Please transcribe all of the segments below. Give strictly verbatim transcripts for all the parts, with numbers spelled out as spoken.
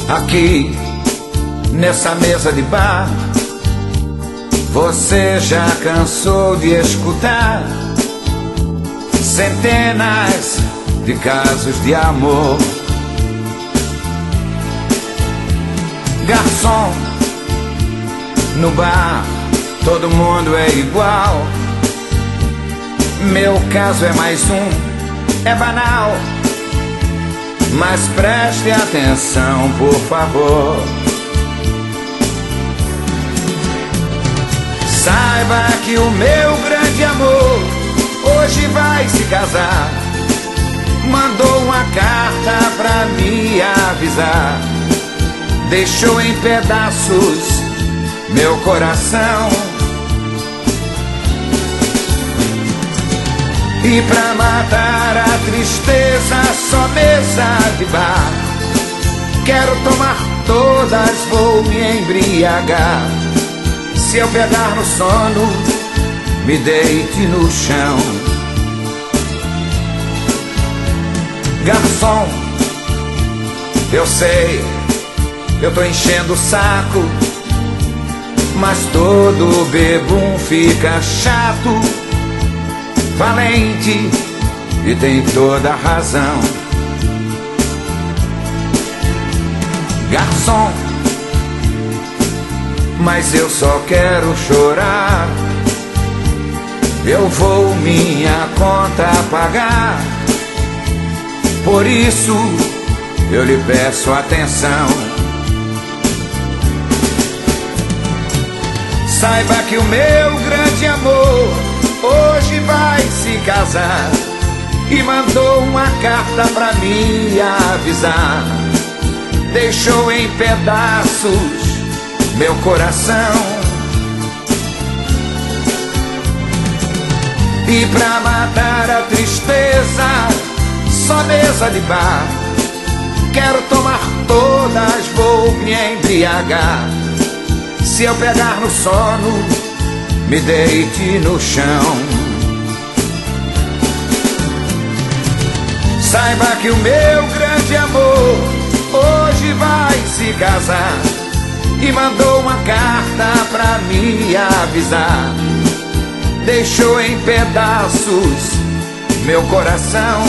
Aqui, nessa mesa de bar, você já cansou de escutar centenas de casos de amor. Garçom, no bar todo mundo é igual. Meu caso é mais um, é banal. Mas preste atenção, por favor. Saiba que o meu grande amor hoje vai se casar. Mandou uma carta pra me avisar. Deixou em pedaços meu coração. E pra matar a tristeza, só mesa de bar. Quero tomar todas, vou me embriagar. Se eu pegar no sono, me deite no chão. Garçom, eu sei, eu tô enchendo o saco, mas todo bebum fica chato. Valente e tem toda a razão. Garçom, mas eu só quero chorar. Eu vou minha conta pagar. Por isso eu lhe peço atenção. Saiba que o meu grande amor hoje vai se casar. E mandou uma carta pra me avisar. Deixou em pedaços meu coração. E pra matar a tristeza, só mesa de bar. Quero tomar todas, vou me embriagar. Se eu pegar no sono, me deite no chão. Saiba que o meu grande amor hoje vai se casar. E mandou uma carta pra me avisar. Deixou em pedaços meu coração.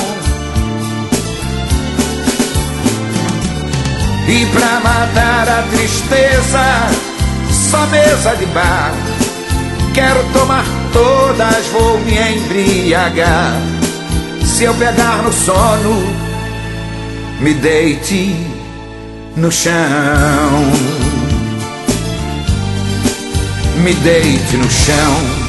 E pra matar a tristeza, só mesa de bar. Quero tomar todas, vou me embriagar. Se eu pegar no sono, me deite no chão. Me deite no chão.